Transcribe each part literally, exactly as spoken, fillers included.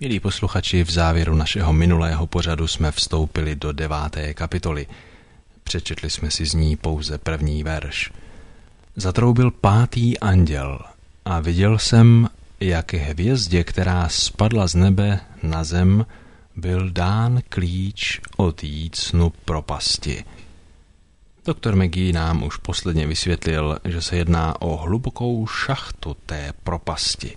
Milí posluchači, v závěru našeho minulého pořadu jsme vstoupili do deváté kapitoly. Přečetli jsme si z ní pouze první verš. Zatroubil pátý anděl a viděl jsem, jak hvězdě, která spadla z nebe na zem, byl dán klíč od jícnu propasti. Doktor McGee nám už posledně vysvětlil, že se jedná o hlubokou šachtu té propasti.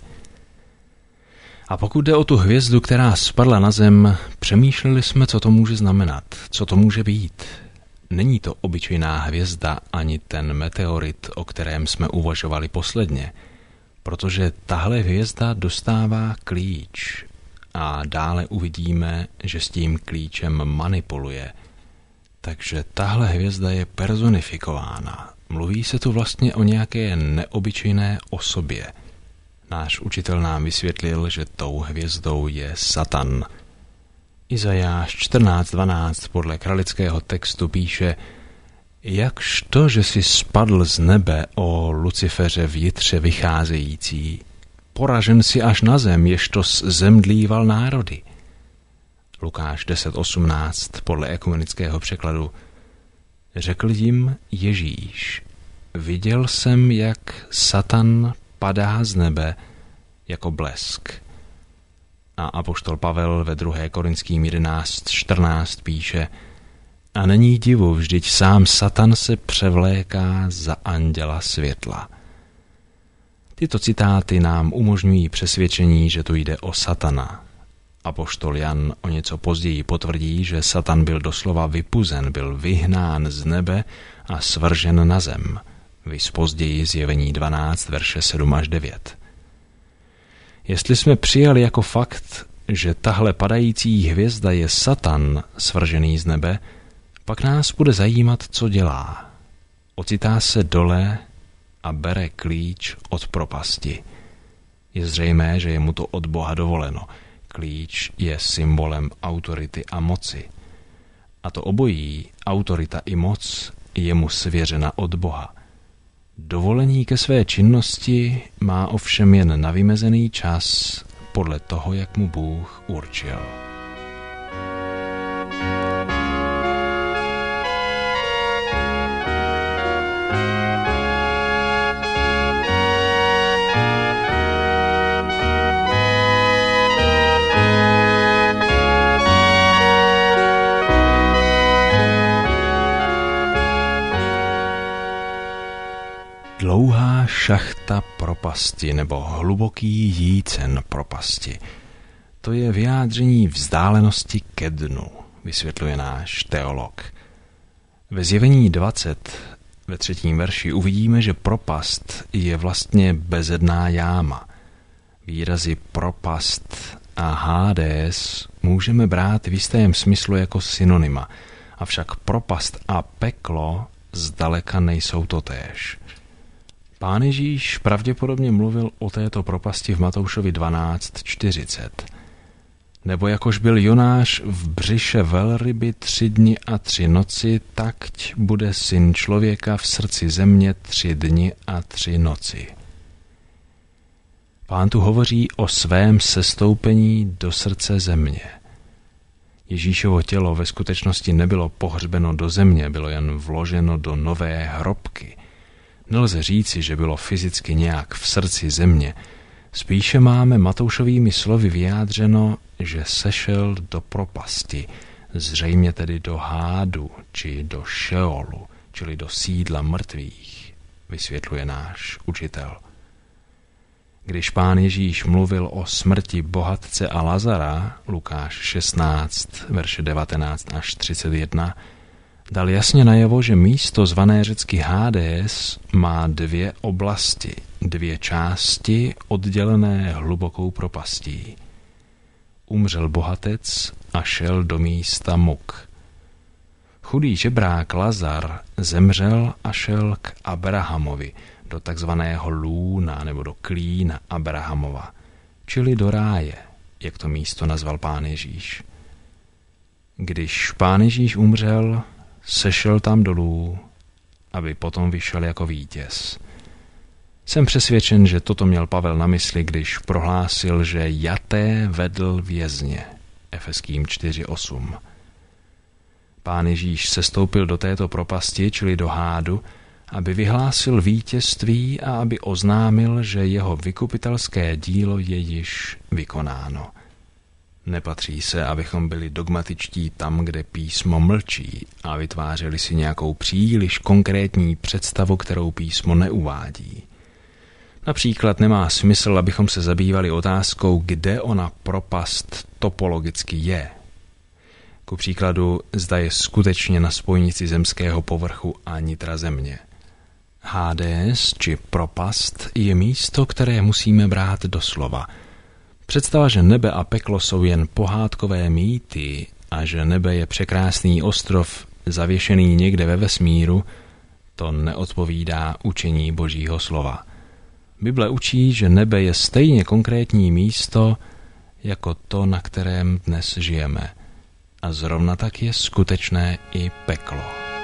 A pokud jde o tu hvězdu, která spadla na zem, přemýšleli jsme, co to může znamenat, co to může být. Není to obyčejná hvězda ani ten meteorit, o kterém jsme uvažovali posledně, protože tahle hvězda dostává klíč a dále uvidíme, že s tím klíčem manipuluje. Takže tahle hvězda je personifikována. Mluví se tu vlastně o nějaké neobyčejné osobě. Náš učitel nám vysvětlil, že tou hvězdou je Satan. Izajáš čtrnáct dvanáct podle kralického textu píše: Jakž to, že jsi spadl z nebe, o Luciferře v jitře vycházející, poražen si až na zem, ježto zemdlíval národy. Lukáš deset osmnáct podle ekumenického překladu: Řekl jim Ježíš: Viděl jsem, jak Satan padá z nebe jako blesk. A apoštol Pavel ve druhé Korinským jedenáct čtrnáct píše: A není divu, vždyť sám Satan se převléká za anděla světla. Tyto citáty nám umožňují přesvědčení, že tu jde o Satana. Apoštol Jan o něco později potvrdí, že Satan byl doslova vypuzen, byl vyhnán z nebe a svržen na zem. Viz později Zjevení dvanáct, verše sedm až devět. Jestli jsme přijali jako fakt, že tahle padající hvězda je Satan svržený z nebe, pak nás bude zajímat, co dělá. Ocitá se dole a bere klíč od propasti. Je zřejmé, že je mu to od Boha dovoleno. Klíč je symbolem autority a moci. A to obojí, autorita i moc, je mu svěřena od Boha. Dovolení ke své činnosti má ovšem jen na vymezený čas podle toho, jak mu Bůh určil. Dlouhá šachta propasti nebo hluboký jícen propasti. To je vyjádření vzdálenosti ke dnu, vysvětluje náš teolog. Ve Zjevení dvacet ve třetím verši uvidíme, že propast je vlastně bezedná jáma. Výrazy propast a Hades můžeme brát v jistém smyslu jako synonyma, avšak propast a peklo zdaleka nejsou totéž. Pán Ježíš pravděpodobně mluvil o této propasti v Matoušovi dvanáct čtyřicet. Nebo jakož byl Jonáš v břiše velryby tři dny a tři noci, takť bude syn člověka v srdci země tři dny a tři noci. Pán tu hovoří o svém sestoupení do srdce země. Ježíšovo tělo ve skutečnosti nebylo pohřbeno do země, bylo jen vloženo do nové hrobky. Nelze říci, že bylo fyzicky nějak v srdci země. Spíše máme Matoušovými slovy vyjádřeno, že sešel do propasti, zřejmě tedy do hádu, či do šeolu, čili do sídla mrtvých, vysvětluje náš učitel. Když Pán Ježíš mluvil o smrti bohatce a Lazara, Lukáš šestnáct, verše devatenáct až třicet jedna, dal jasně najevo, že místo zvané řecky Hades má dvě oblasti, dvě části oddělené hlubokou propastí. Umřel bohatec a šel do místa muk. Chudý žebrák Lazar zemřel a šel k Abrahamovi, do takzvaného lůna nebo do klína Abrahamova, čili do ráje, jak to místo nazval Pán Ježíš. Když Pán Ježíš umřel, sešel tam dolů, aby potom vyšel jako vítěz. Jsem přesvědčen, že toto měl Pavel na mysli, když prohlásil, že jaté vedl vězně. Efeským čtyři osm. Pán Ježíš sestoupil do této propasti, čili do hádu, aby vyhlásil vítězství a aby oznámil, že jeho vykupitelské dílo je již vykonáno. Nepatří se, abychom byli dogmatičtí tam, kde písmo mlčí a vytvářeli si nějakou příliš konkrétní představu, kterou písmo neuvádí. Například nemá smysl, abychom se zabývali otázkou, kde ona propast topologicky je. Ku příkladu, zda je skutečně na spojnici zemského povrchu a nitra země. Hades, či propast, je místo, které musíme brát doslova. Představa, že nebe a peklo jsou jen pohádkové mýty a že nebe je překrásný ostrov zavěšený někde ve vesmíru, to neodpovídá učení Božího slova. Bible učí, že nebe je stejně konkrétní místo, jako to, na kterém dnes žijeme. A zrovna tak je skutečné i peklo.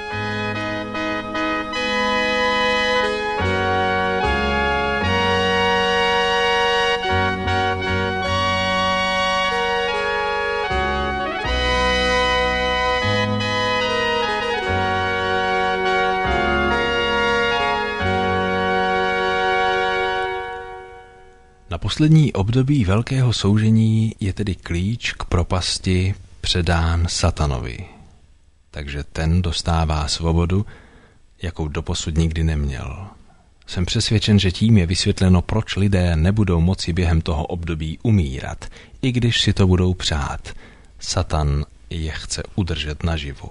Na poslední období velkého soužení je tedy klíč k propasti předán satanovi. Takže ten dostává svobodu, jakou doposud nikdy neměl. Jsem přesvědčen, že tím je vysvětleno, proč lidé nebudou moci během toho období umírat, i když si to budou přát. Satan je chce udržet naživu.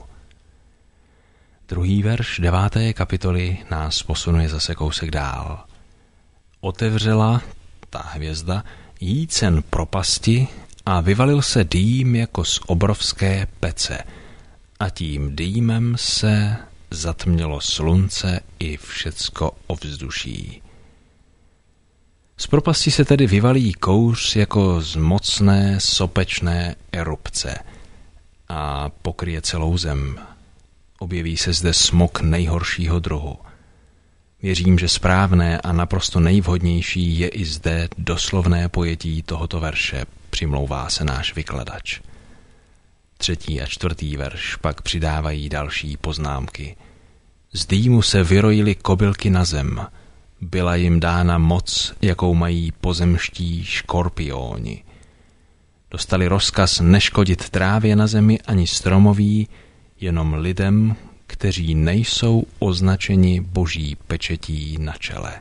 Druhý verš deváté kapitoly nás posunuje zase kousek dál. Otevřela ta hvězda jícen propasti a vyvalil se dým jako z obrovské pece a tím dýmem se zatmělo slunce i všecko ovzduší. Z propasti se tedy vyvalí kouř jako z mocné sopečné erupce a pokryje celou zem. Objeví se zde smog nejhoršího druhu. Věřím, že správné a naprosto nejvhodnější je i zde doslovné pojetí tohoto verše, přimlouvá se náš vykladač. Třetí a čtvrtý verš pak přidávají další poznámky. Z dýmu se vyrojily kobylky na zem. Byla jim dána moc, jakou mají pozemští škorpióni. Dostali rozkaz neškodit trávě na zemi ani stromoví, jenom lidem, kteří nejsou označeni Boží pečetí na čele.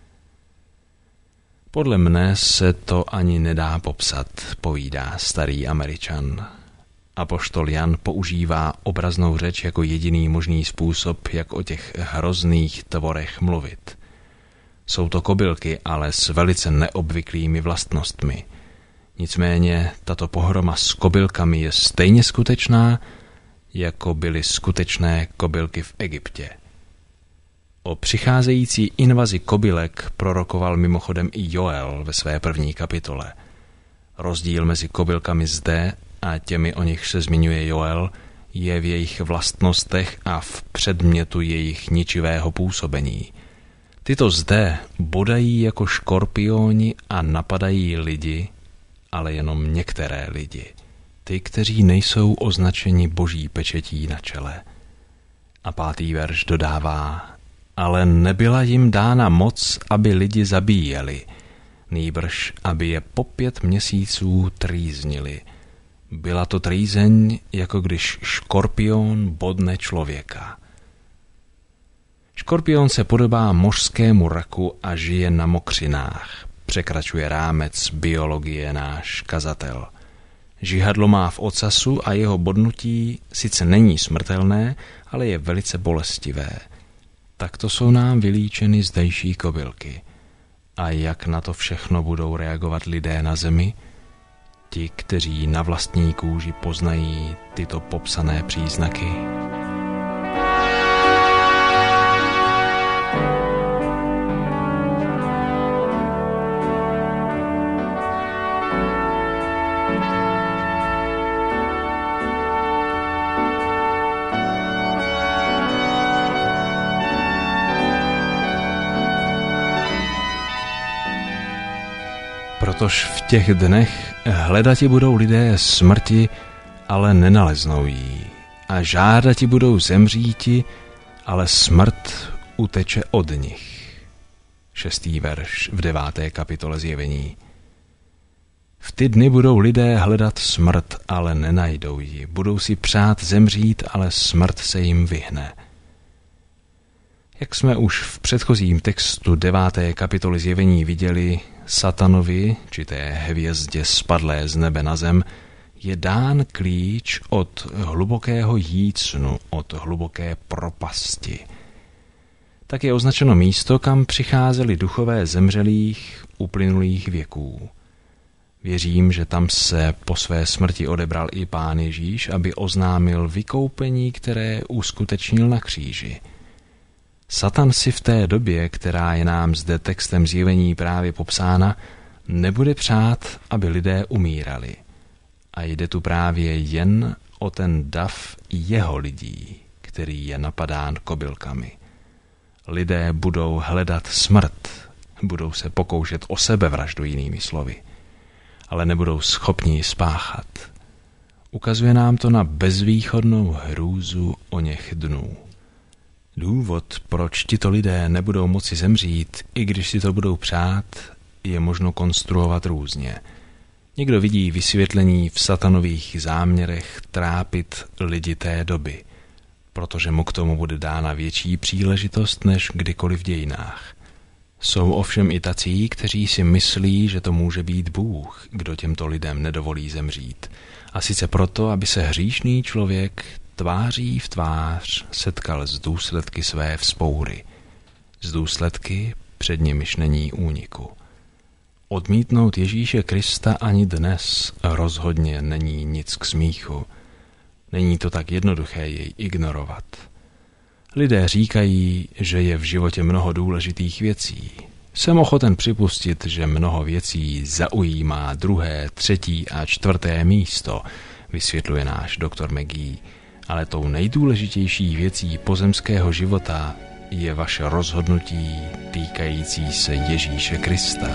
Podle mne se to ani nedá popsat, povídá starý Američan. Apoštol Jan používá obraznou řeč jako jediný možný způsob, jak o těch hrozných tvorech mluvit. Jsou to kobylky, ale s velice neobvyklými vlastnostmi. Nicméně tato pohroma s kobylkami je stejně skutečná, jako byly skutečné kobylky v Egyptě. O přicházející invazi kobylek prorokoval mimochodem i Joel ve své první kapitole. Rozdíl mezi kobylkami zde a těmi, o nich se zmiňuje Joel, je v jejich vlastnostech a v předmětu jejich ničivého působení. Tyto zde bodají jako škorpióni a napadají lidi, ale jenom některé lidi. Ty, kteří nejsou označeni Boží pečetí na čele. A pátý verš dodává, ale nebyla jim dána moc, aby lidi zabíjeli, nýbrž, aby je po pět měsíců trýznili. Byla to trýzeň, jako když škorpión bodne člověka. Škorpión se podobá mořskému raku a žije na mokřinách. Překračuje rámec biologie náš kazatel. Žihadlo má v ocasu a jeho bodnutí sice není smrtelné, ale je velice bolestivé. Takto jsou nám vylíčeny zdejší kobylky. A jak na to všechno budou reagovat lidé na zemi? Ti, kteří na vlastní kůži poznají tyto popsané příznaky. Tož v těch dnech hledati budou lidé smrti, ale nenaleznou jí. A žádati budou zemříti, ale smrt uteče od nich. Šestý verš v deváté kapitole Zjevení. V ty dny budou lidé hledat smrt, ale nenajdou ji. Budou si přát zemřít, ale smrt se jim vyhne. Jak jsme už v předchozím textu deváté kapitoly Zjevení viděli, Satanovi, či té hvězdě spadlé z nebe na zem, je dán klíč od hlubokého jícnu, od hluboké propasti. Tak je označeno místo, kam přicházeli duchové zemřelých uplynulých věků. Věřím, že tam se po své smrti odebral i Pán Ježíš, aby oznámil vykoupení, které uskutečnil na kříži. Satan si v té době, která je nám zde textem Zjevení právě popsána, nebude přát, aby lidé umírali. A jde tu právě jen o ten dav jeho lidí, který je napadán kobylkami. Lidé budou hledat smrt, budou se pokoušet o sebevraždu, jinými slovy, ale nebudou schopni ji spáchat. Ukazuje nám to na bezvýchodnou hrůzu oněch dnů. Důvod, proč tito lidé nebudou moci zemřít, i když si to budou přát, je možno konstruovat různě. Někdo vidí vysvětlení v satanových záměrech trápit lidi té doby, protože mu k tomu bude dána větší příležitost než kdykoliv v dějinách. Jsou ovšem i tací, kteří si myslí, že to může být Bůh, kdo těmto lidem nedovolí zemřít. A sice proto, aby se hříšný člověk tváří v tvář setkal s důsledky své vzpoury. Z důsledky, před nimiž není úniku. Odmítnout Ježíše Krista ani dnes rozhodně není nic k smíchu. Není to tak jednoduché jej ignorovat. Lidé říkají, že je v životě mnoho důležitých věcí. Jsem ochoten připustit, že mnoho věcí zaujímá druhé, třetí a čtvrté místo, vysvětluje náš doktor McGee. Ale tou nejdůležitější věcí pozemského života je vaše rozhodnutí týkající se Ježíše Krista.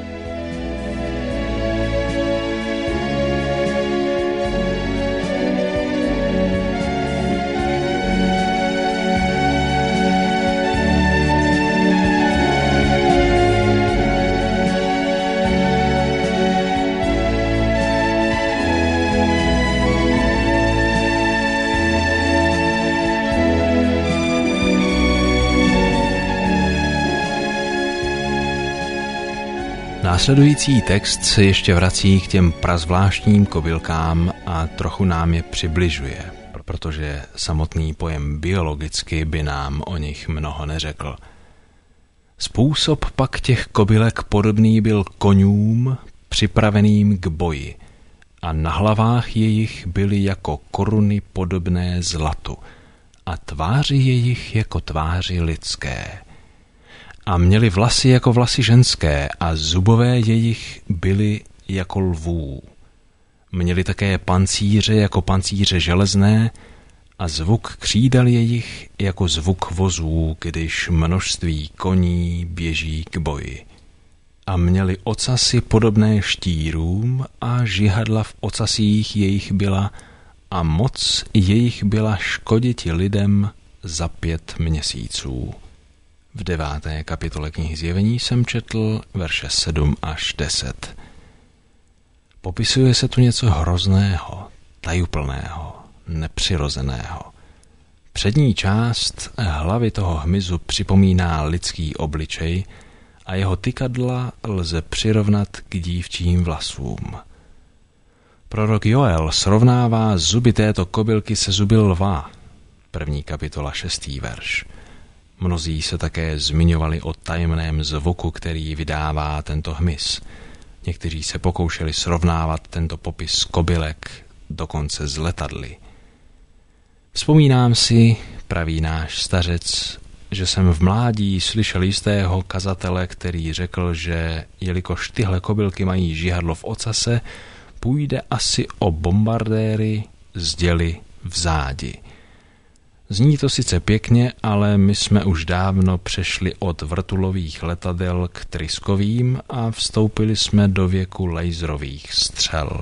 Následující text se ještě vrací k těm prazvláštním kobylkám a trochu nám je přibližuje, protože samotný pojem biologicky by nám o nich mnoho neřekl. Způsob pak těch kobylek podobný byl koňům připraveným k boji a na hlavách jejich byly jako koruny podobné zlatu a tváři jejich jako tváři lidské. A měli vlasy jako vlasy ženské a zubové jejich byly jako lvů. Měli také pancíře jako pancíře železné a zvuk křídel jejich jako zvuk vozů, když množství koní běží k boji. A měli ocasy podobné štírům a žihadla v ocasích jejich byla a moc jejich byla škoditi lidem za pět měsíců. V deváté kapitole knihy Zjevení jsem četl verše sedm až deset. Popisuje se tu něco hrozného, tajuplného, nepřirozeného. Přední část hlavy toho hmyzu připomíná lidský obličej a jeho tykadla lze přirovnat k dívčím vlasům. Prorok Joel srovnává zuby této kobylky se zuby lva. První kapitola, šestý verš. Mnozí se také zmiňovali o tajemném zvuku, který vydává tento hmyz. Někteří se pokoušeli srovnávat tento popis kobylek, dokonce s letadly. Vzpomínám si, praví náš stařec, že jsem v mládí slyšel jistého kazatele, který řekl, že jelikož tyhle kobylky mají žihadlo v ocase, půjde asi o bombardéry z děly v zádi. Zní to sice pěkně, ale my jsme už dávno přešli od vrtulových letadel k tryskovým a vstoupili jsme do věku laserových střel.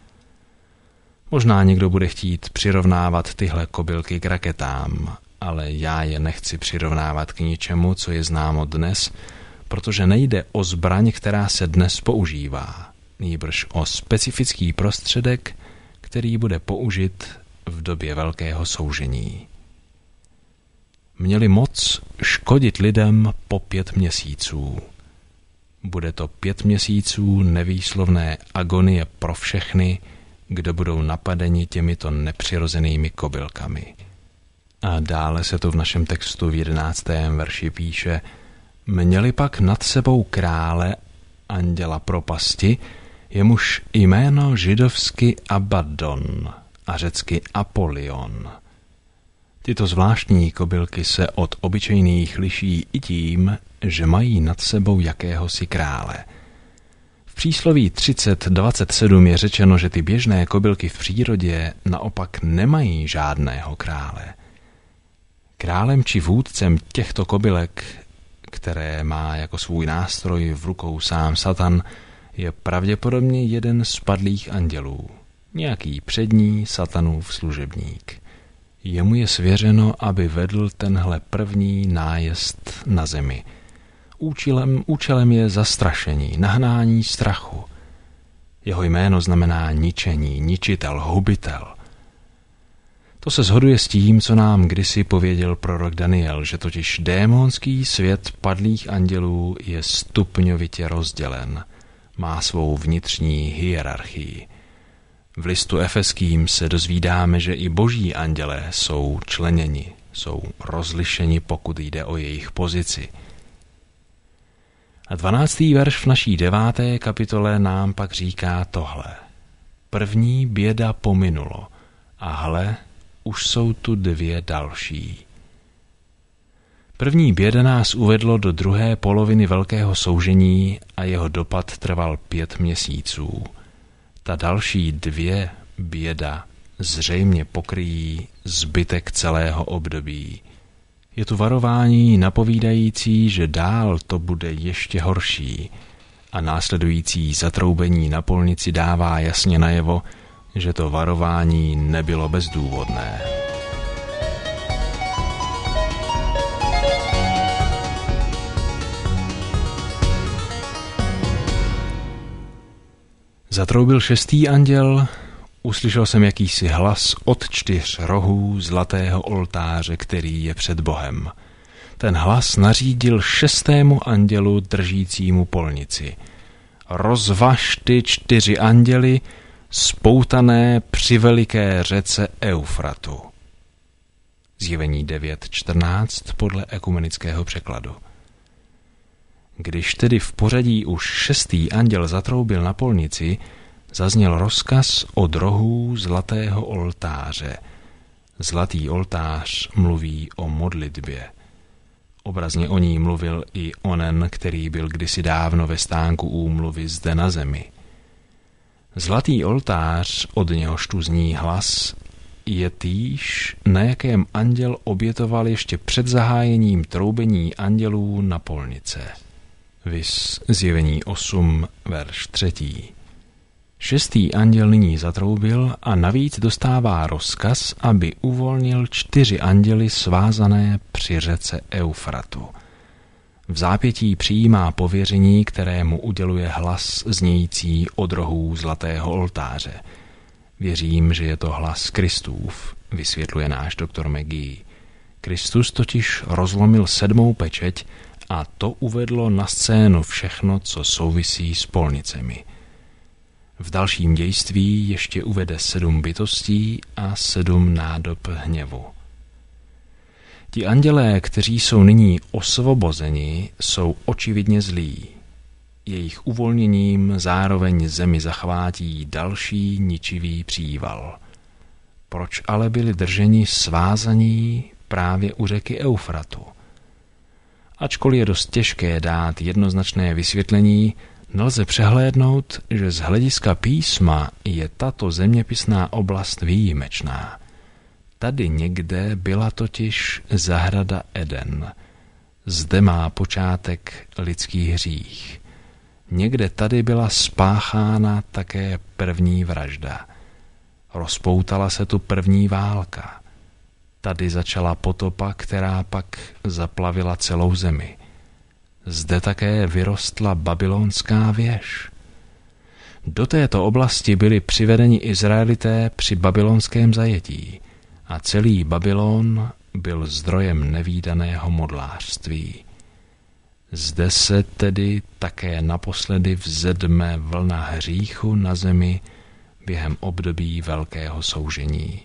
Možná někdo bude chtít přirovnávat tyhle kobylky k raketám, ale já je nechci přirovnávat k ničemu, co je známo dnes, protože nejde o zbraň, která se dnes používá, nýbrž o specifický prostředek, který bude použit v době velkého soužení. Měli moc škodit lidem po pět měsíců. Bude to pět měsíců nevýslovné agonie pro všechny, kdo budou napadeni těmito nepřirozenými kobylkami. A dále se to v našem textu v jedenáctém verši píše: Měli pak nad sebou krále, anděla propasti, jemuž jméno židovsky Abaddon a řecky Apolion. Tyto zvláštní kobylky se od obyčejných liší i tím, že mají nad sebou jakéhosi krále. V přísloví třicet dvacet sedm je řečeno, že ty běžné kobylky v přírodě naopak nemají žádného krále. Králem či vůdcem těchto kobylek, které má jako svůj nástroj v rukou sám Satan, je pravděpodobně jeden z padlých andělů, nějaký přední Satanův služebník. Jemu je svěřeno, aby vedl tenhle první nájezd na zemi. Účelem, účelem je zastrašení, nahnání strachu. Jeho jméno znamená ničení, ničitel, hubitel. To se shoduje s tím, co nám kdysi pověděl prorok Daniel, že totiž démonský svět padlých andělů je stupňovitě rozdělen, má svou vnitřní hierarchii. V listu Efeským se dozvídáme, že i boží andělé jsou členěni, jsou rozlišeni, pokud jde o jejich pozici. A dvanáctý verš v naší deváté kapitole nám pak říká tohle. První běda pominulo a hle, už jsou tu dvě další. První běda nás uvedlo do druhé poloviny velkého soužení a jeho dopad trval pět měsíců. Ta další dvě běda zřejmě pokryjí zbytek celého období. Je tu varování napovídající, že dál to bude ještě horší a následující zatroubení na polnici dává jasně najevo, že to varování nebylo bezdůvodné. Zatroubil šestý anděl, uslyšel jsem jakýsi hlas od čtyř rohů zlatého oltáře, který je před Bohem. Ten hlas nařídil šestému andělu držícímu polnici: Rozvaž ty čtyři anděly, spoutané při veliké řece Eufratu. Zjevení devět čtrnáct podle ekumenického překladu. Když tedy v pořadí už šestý anděl zatroubil na polnici, zazněl rozkaz od rohů zlatého oltáře. Zlatý oltář mluví o modlitbě. Obrazně o ní mluvil i onen, který byl kdysi dávno ve stánku úmluvy zde na zemi. Zlatý oltář, od něhož tu zní hlas, je týž, na jakém anděl obětoval ještě před zahájením troubení andělů na polnice. Vis Zjevení osm, verš třetí. Šestý anděl nyní zatroubil a navíc dostává rozkaz, aby uvolnil čtyři anděly svázané při řece Eufratu. V zápětí přijímá pověření, které mu uděluje hlas znějící od rohů zlatého oltáře. Věřím, že je to hlas Kristův, vysvětluje náš doktor McGee. Kristus totiž rozlomil sedmou pečeť a to uvedlo na scénu všechno, co souvisí s polnicemi. V dalším dějství ještě uvede sedm bytostí a sedm nádob hněvu. Ti andělé, kteří jsou nyní osvobozeni, jsou očividně zlí. Jejich uvolněním zároveň zemi zachvátí další ničivý příval. Proč ale byli drženi svázaní právě u řeky Eufratu? Ačkoliv je dost těžké dát jednoznačné vysvětlení, nelze přehlédnout, že z hlediska písma je tato zeměpisná oblast výjimečná. Tady někde byla totiž zahrada Eden. Zde má počátek lidský hřích. Někde tady byla spáchána také první vražda. Rozpoutala se tu první válka. Tady začala potopa, která pak zaplavila celou zemi. Zde také vyrostla babylonská věž. Do této oblasti byli přivedeni Izraelité při babylonském zajetí a celý Babylon byl zdrojem nevídaného modlářství. Zde se tedy také naposledy vzedme vlna hříchu na zemi během období velkého soužení.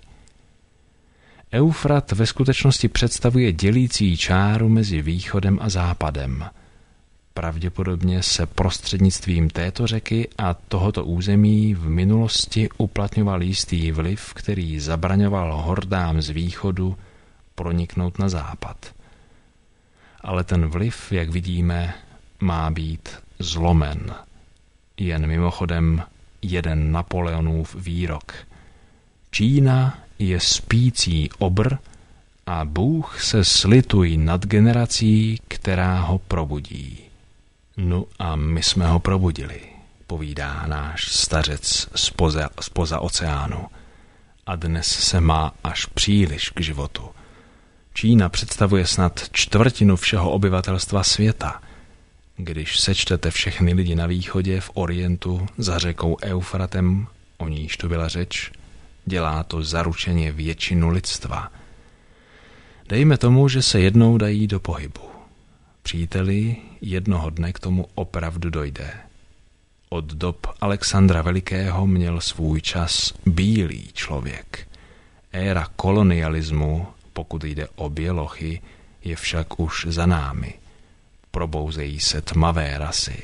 Eufrat ve skutečnosti představuje dělící čáru mezi východem a západem. Pravděpodobně se prostřednictvím této řeky a tohoto území v minulosti uplatňoval jistý vliv, který zabraňoval hordám z východu proniknout na západ. Ale ten vliv, jak vidíme, má být zlomen. Jen mimochodem jeden Napoleonův výrok. Čína je spící obr a Bůh se slituj nad generací, která ho probudí. No a my jsme ho probudili, povídá náš stařec spoza, spoza oceánu. A dnes se má až příliš k životu. Čína představuje snad čtvrtinu všeho obyvatelstva světa. Když sečtete všechny lidi na východě, v Orientu, za řekou Eufratem, o níž tu byla řeč, dělá to zaručeně většinu lidstva. Dejme tomu, že se jednou dají do pohybu. Příteli, jednoho dne k tomu opravdu dojde. Od dob Alexandra Velikého měl svůj čas bílý člověk. Éra kolonialismu, pokud jde o bělochy, je však už za námi. Probouzejí se tmavé rasy.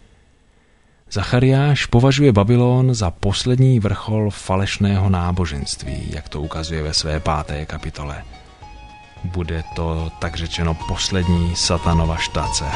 Zachariáš považuje Babylon za poslední vrchol falešného náboženství, jak to ukazuje ve své páté kapitole. Bude to, tak řečeno, poslední satanova štace.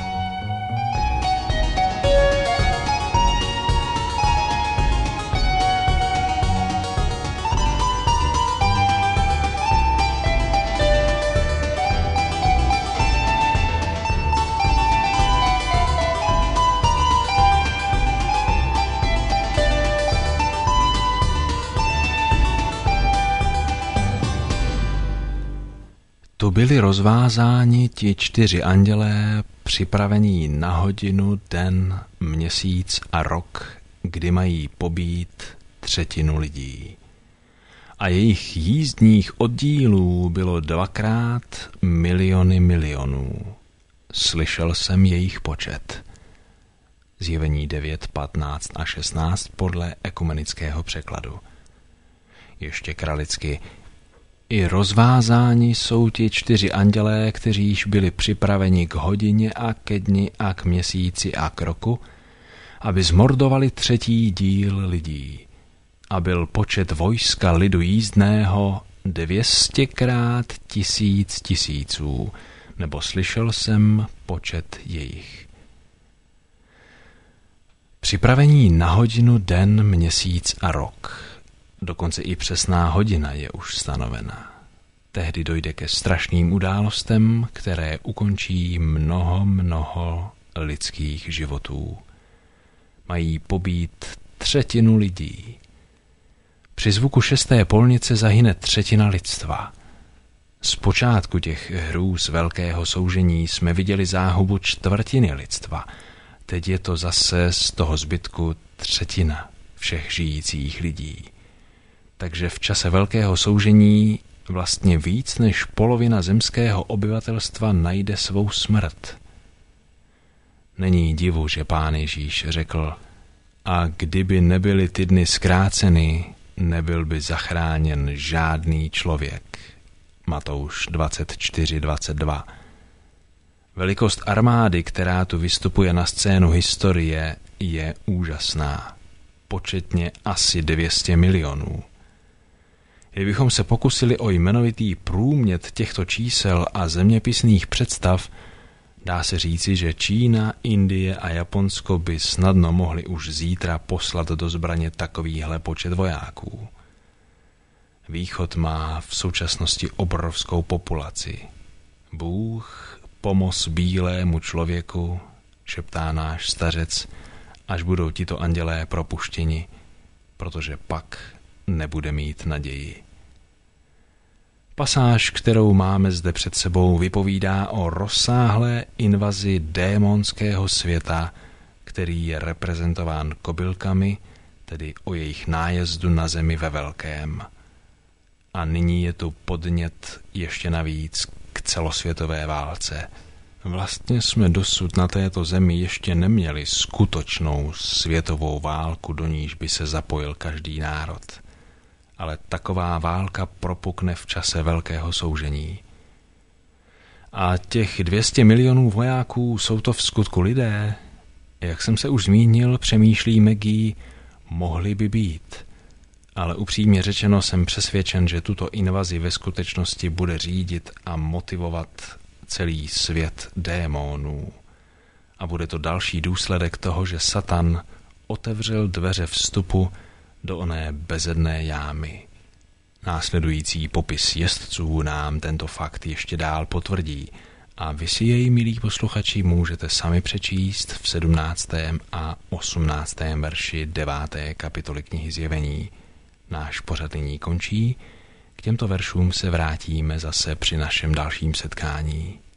Tu byli rozvázáni ti čtyři andělé, připravení na hodinu, den, měsíc a rok, kdy mají pobít třetinu lidí. A jejich jízdních oddílů bylo dvakrát miliony milionů. Slyšel jsem jejich počet. Zjevení devět, patnáct a šestnáct podle ekumenického překladu. Ještě kralicky. I rozvázáni jsou ti čtyři andělé, kteří již byli připraveni k hodině a ke dni a k měsíci a k roku, aby zmordovali třetí díl lidí. A byl počet vojska lidu jízdného dvěstěkrát tisíc tisíců, nebo slyšel jsem počet jejich. Připravení na hodinu, den, měsíc a rok. Dokonce i přesná hodina je už stanovena. Tehdy dojde ke strašným událostem, které ukončí mnoho, mnoho lidských životů. Mají pobít třetinu lidí. Při zvuku šesté polnice zahyne třetina lidstva. Z počátku těch hrůz velkého soužení jsme viděli záhubu čtvrtiny lidstva. Teď je to zase z toho zbytku třetina všech žijících lidí. Takže v čase velkého soužení vlastně víc než polovina zemského obyvatelstva najde svou smrt. Není divu, že Pán Ježíš řekl: a kdyby nebyly ty dny zkráceny, nebyl by zachráněn žádný člověk. Matouš dvacet čtyři dvacet dva. Velikost armády, která tu vystupuje na scénu historie, je úžasná. Početně asi dvě stě milionů. Kdybychom se pokusili o jmenovitý průměr těchto čísel a zeměpisných představ, dá se říci, že Čína, Indie a Japonsko by snadno mohli už zítra poslat do zbraně takovýhle počet vojáků. Východ má v současnosti obrovskou populaci. Bůh, pomoz bílému člověku, šeptá náš stařec, až budou tito andělé propuštěni, protože pak nebude mít naději. Pasáž, kterou máme zde před sebou, vypovídá o rozsáhlé invazi démonského světa, který je reprezentován kobylkami, tedy o jejich nájezdu na zemi ve velkém. A nyní je tu podnět ještě navíc k celosvětové válce. Vlastně jsme dosud na této zemi ještě neměli skutečnou světovou válku, do níž by se zapojil každý národ. Ale taková válka propukne v čase velkého soužení. A těch dvě stě milionů vojáků, jsou to v skutku lidé? Jak jsem se už zmínil, přemýšlí Maggie, mohli by být. Ale upřímně řečeno jsem přesvědčen, že tuto invazi ve skutečnosti bude řídit a motivovat celý svět démonů. A bude to další důsledek toho, že Satan otevřel dveře vstupu do oné bezedné jámy. Následující popis jezdců nám tento fakt ještě dál potvrdí a vy si jej, milí posluchači, můžete sami přečíst v sedmnáctém a osmnáctém verši deváté kapitoly knihy Zjevení. Náš pořad nyní končí, k těmto veršům se vrátíme zase při našem dalším setkání.